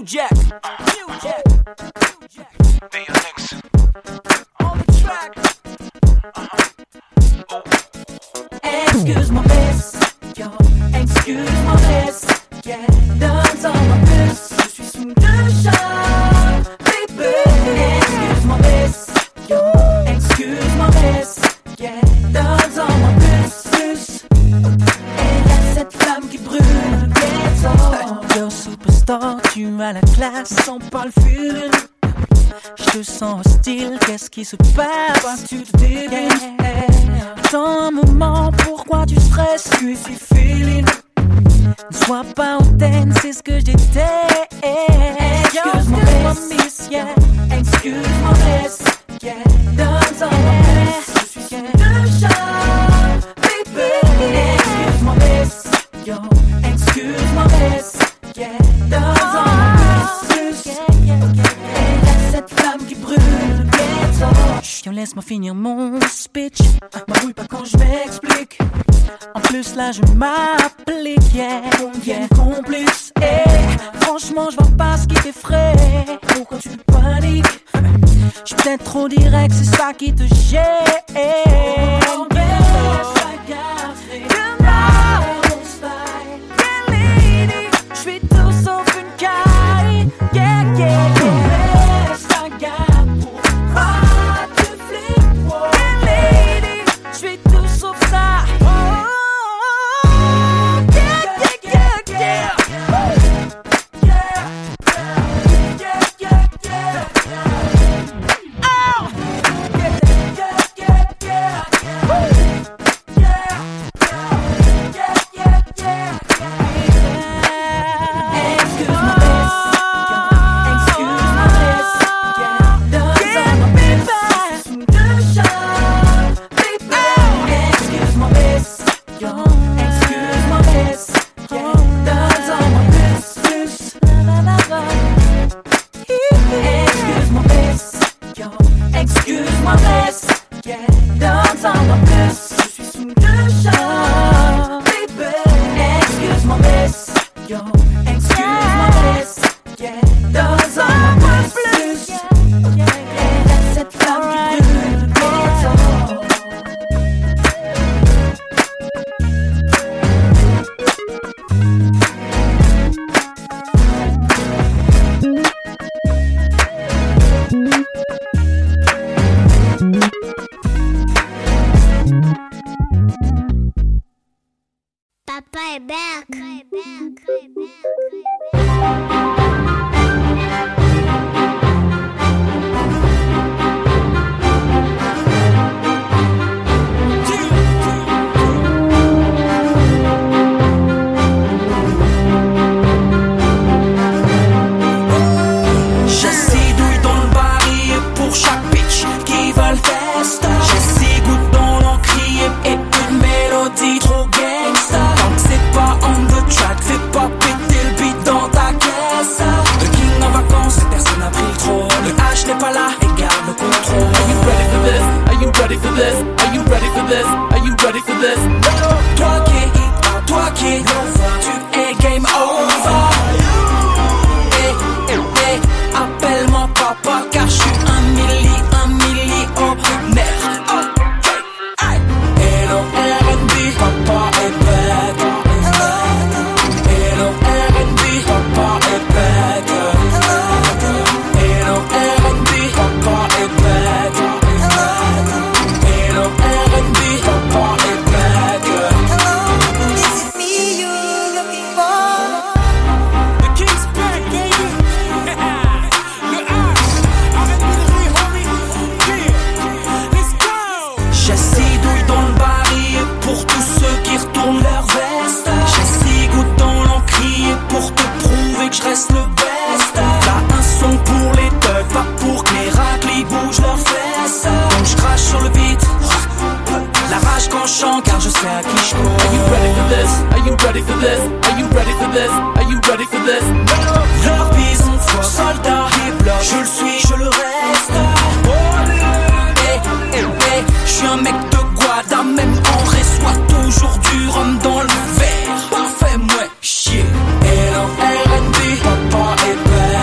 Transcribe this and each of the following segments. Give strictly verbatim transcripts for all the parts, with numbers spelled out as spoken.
New Jack, New Jack, New Jack. Be your next. On the track. Uh-huh. Oh. Excuse-moi, miss. Yo, excuse-moi, miss. Yeah, donne-en-moi plus. Je suis sous le charme, baby. Excuse-moi, miss. Yo, excuse-moi, miss. Yeah, donne-en-moi plus, plus. Et là, cette flamme qui brûle le ghetto. Yo, superstar, tu as la classe, sans pas le feeling. Je te sens hostile, qu'est-ce qui se passe? Pourquoi tu te dévies? Attends un moment, pourquoi tu stresses? Tu es si feeling. Ne sois pas hautaine, c'est ce que je déteste. Excuse-moi, miss, yeah. Excuse-moi, miss, yeah. Donne-en-moi plus. Je suis sous le charme, baby. Excuse-moi, miss, yo. Excuse-moi, miss, yeah. Donne-en-moi plus, plus. Et là, cette flamme qui brûle le ghetto. Chut, laisse-moi finir mon speech. M'embrouille pas quand je m'explique. En plus là je m'applique, yeah, yeah, complice, hey. Franchement je vois pas ce qui t'effraie. Pourquoi tu paniques? J'suis peut-être trop direct, c'est ça qui te gêne. Oh, yeah, ça garde, mon style, yeah, lady. J'suis tout sauf une caille, yeah, yeah, yeah. Ça garde pour pas te flic, yeah, lady. J'suis tout sauf ça. Papa est back. Parfait, moi, chier. Hello, R and B, papa est bête.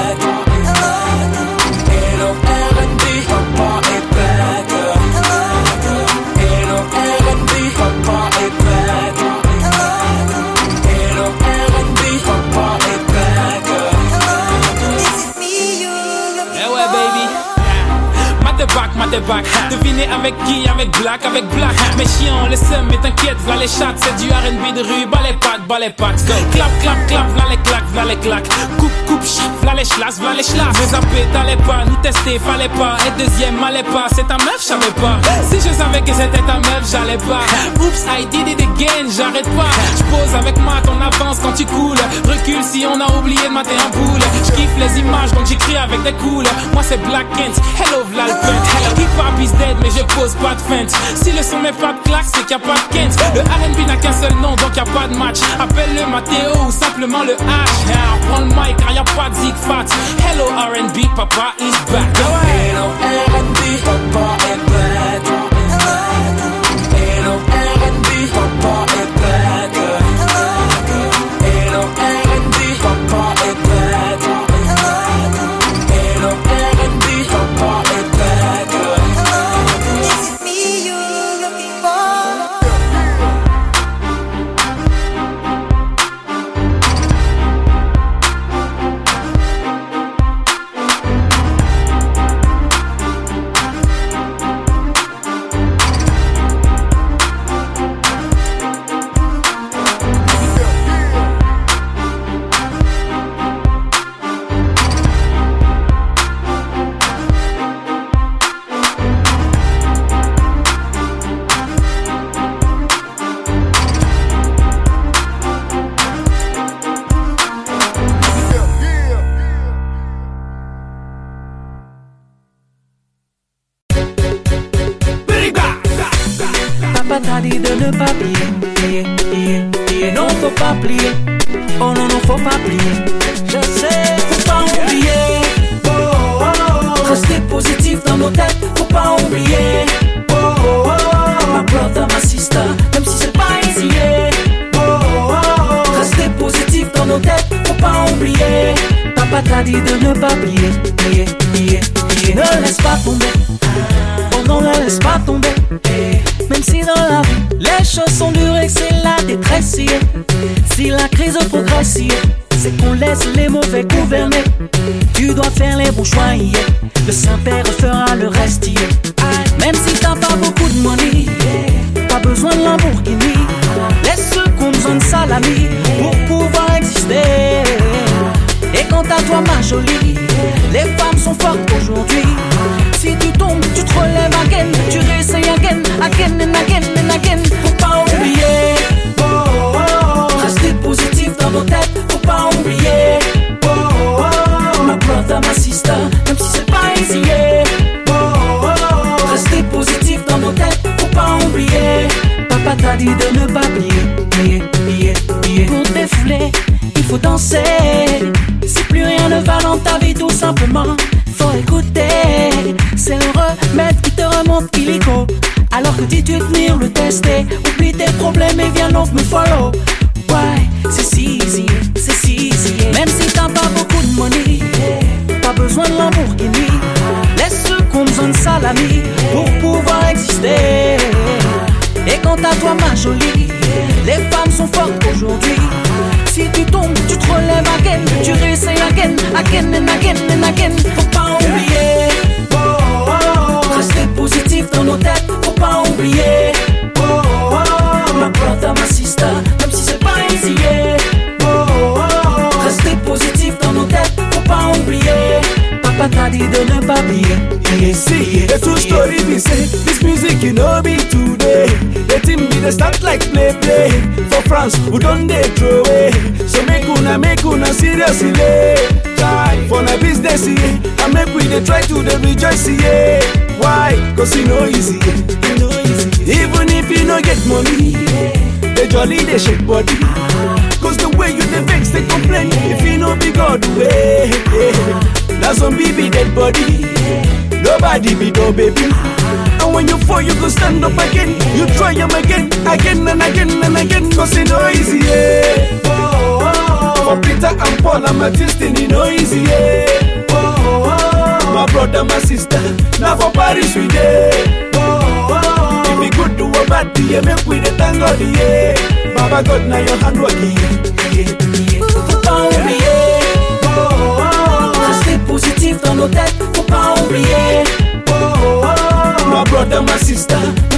des bacs. Devinez avec qui? Avec Black, avec Black. Mais chiant, le seum, mais t'inquiète, v'là les chattes. C'est du R and B de rue, bas les pattes, bas les pattes. Go. Clap, clap, clap, v'là les claques, v'là les claques. Coupe, coupe, chip, v'là les chlasses, v'là les chlasses. Veux zapper, t'allais pas, nous tester, fallait pas. Et deuxième, allait pas, c'est ta meuf, j'savais pas. Si je savais que c'était ta meuf, j'allais pas. Oops, I did it again, j'arrête pas. J'pose avec Matt, on avance quand tu coules. Recule si on a oublié de mater en boule. J'kiffe les images, donc j'écris avec des cools. Moi c'est Black Kent, hello v'lalpent. Hip hop is dead, mais je pose pas de feinte. Si le son met pas de claque, c'est qu'il y a pas de Kent. Le R and B n'a qu'un seul nom, donc y a pas de match. Appelle-le Mathéo ou simplement le H. Yeah, prends le mic car y a pas de zig fat. Hello R and B, papa is back. Hello R and B, papa est back. Hello R and B, papa est back. Hello R and B, papa est back. Hello R and B, papa est back. Is it me you're looking for? Papa t'a dit de ne pas plier, plier, plier, plier. Non, faut pas plier. Oh non, non, faut pas plier. Je sais, faut pas oublier. Oh, oh, oh. Rester positif dans nos têtes, faut pas oublier. Oh, oh, oh. Ma brother, ma sister, même si c'est pas easy. Oh, oh, oh. Rester positif dans nos têtes, faut pas oublier. Papa t'a dit de ne pas plier, plier, plier, plier. Ne laisse pas tomber. Oh non, ne laisse pas tomber. Même si dans la vie, les choses sont dures et que c'est la détresse. Si la crise progresse, c'est qu'on laisse les mauvais gouverner. Tu dois faire les bons choix, yeah. Le Saint-Père fera le reste, yeah. Même si t'as pas beaucoup de money, yeah. Pas besoin de Lamborghini. Laisse ceux qui ont besoin de salami pour pouvoir exister. Et quant à toi ma jolie, les femmes sont fortes aujourd'hui. Si tu tombes, tu te relèves again. Tu réessayes again, again and again and again. Faut pas oublier. Oh, oh, oh. Rester positif dans nos têtes, faut pas oublier. Oh, oh, oh. Ma brother, ma sister, même si c'est pas easy. Oh, oh, oh. Rester positif dans nos têtes, faut pas oublier. Papa t'a dit de ne pas plier, plier, plier, plier. Pour défouler, il faut danser. Si plus rien ne va dans ta vie, tout simplement, faut écouter. C'est le remède qui te remonte illico. Alors que dis-tu tenir le tester. Oublie tes problèmes et viens donc me follow. Ouais, c'est si easy, c'est si easy. Même si t'as pas beaucoup de money, pas besoin de Lamborghini. Laisse ceux qui ont besoin de salami pour pouvoir exister. Et quant à toi ma jolie, les femmes sont fortes aujourd'hui. Si tu tombes, tu te relèves again. Tu réessayes again, again and again and again. Faut pas oublier. Oh, oh, oh. Rester positif dans nos têtes, faut pas oublier. Oh, oh, oh. Ma brother, ma sister, même si c'est pas easy. Oh, oh, oh. Rester positif dans nos têtes, faut pas oublier. Papa t'a dit de ne pas plier. Yeah, see, the true story we say, this music you know be today. The team be the start like play play. For France, who don't they throw away. So make una, make una seriously. Try for the business, yeah. And make we they try to the rejoice, yeah. Why? Cause you know easy, you know easy. Even if you don't get money, yeah. They jolly, they shake body. Cause the way you the vex, they complain. If you know be God way, yeah. Now some baby dead body, nobody be no baby. And when you fall, you go stand up again. You try them again, again and again and again. Cause it no easy, yeah. Oh, oh, oh. For Peter and Paul and my destiny, no easy, yeah. Oh, oh, oh. My brother, my sister, now for Paris we there. Oh, oh, oh. If we good do a bad day, yeah, make we the thank God, yeah. Baba God, now your hand work, yeah, yeah, yeah. Faut pas oublier. Oh, oh, oh. Rester positif dans nos têtes, faut pas oublier. Oh, oh, oh. brother, my sister.